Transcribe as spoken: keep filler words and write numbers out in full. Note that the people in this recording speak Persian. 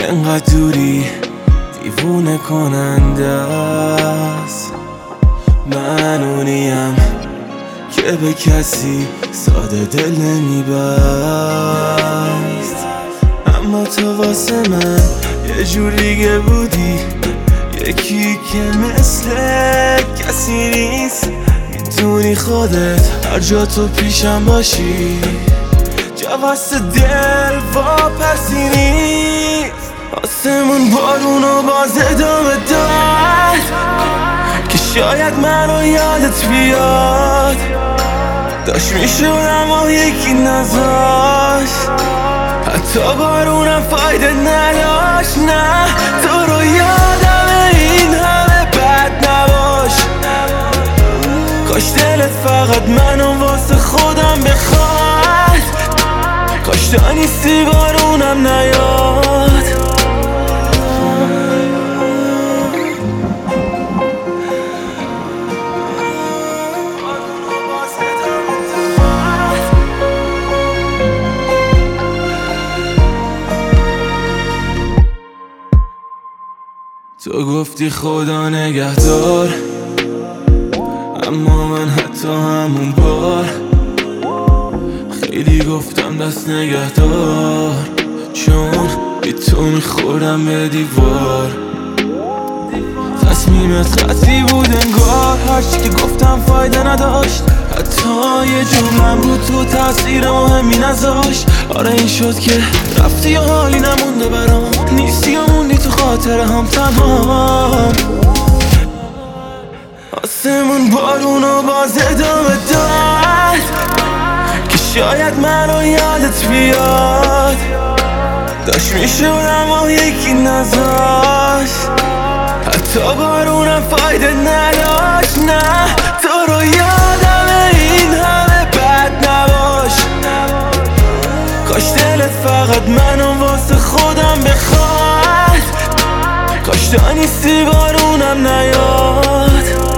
انقدر دوری دیوونه کننده است. من اونیم که به کسی ساده دل نمیبست، اما تو واسه من یه جور دیگه بودی، یکی که مثل کسی نیست. میدونی خودت هر جا تو پیشم باشی جا واسه دل واپسی نیست. آسمون بارون و باز ادامه داد که شاید منو یادت بیاد. داشت میشد اما یکی نذاشت، حتی بارونم فایده نداشت. نه تو رو یادم این همه بد نباش، کاش دلت فقط منو واسه خودم بخواد. کاش تا نیستی بارونم نیاد. تو گفتی خدا نگهدار، اما من حتی همون بار خیلی گفتم دست نگهدار، چون بی تو میخورم به دیوار. تصمیمت خطی بود انگار، هرچی که گفتم فایده نداشت، حتی یه جملم رو تو تاثیر مهمی نذاشت. آره این شد که رفتی و حالی نمونده برام، نیستی و موندی تو خاطره هم تمام. آسمون بارون و باز ادامه داد که شاید منو یادت بیاد. داشت میشد اما یکی نذاشت، حتی بارونم فایده نداشت. نه تو رو یادم این همه بد نباش، کاش دلت فقط منو واسه خودم بخواد. کاش تا نیستی بارونم نیاد.